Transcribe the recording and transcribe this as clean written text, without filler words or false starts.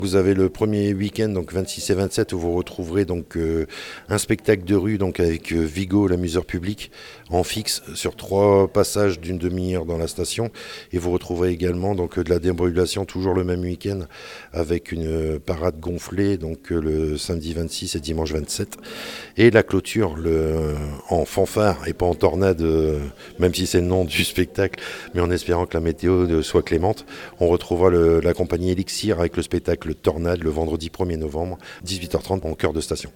Vous avez le premier week-end, donc 26 et 27, où vous retrouverez donc un spectacle de rue donc avec Vigo, l'amuseur public, en fixe sur 3 passages d'une demi-heure dans la station. Et vous retrouverez également donc de la déambulation toujours le même week-end avec une parade gonflée donc le samedi 26 et dimanche 27. Et la clôture en fanfare et pas en tornade, même si c'est le nom du spectacle, mais en espérant que la météo soit clémente. On retrouvera la compagnie Elixir avec le spectacle Tornade le vendredi 1er novembre, 18h30 en cœur de station.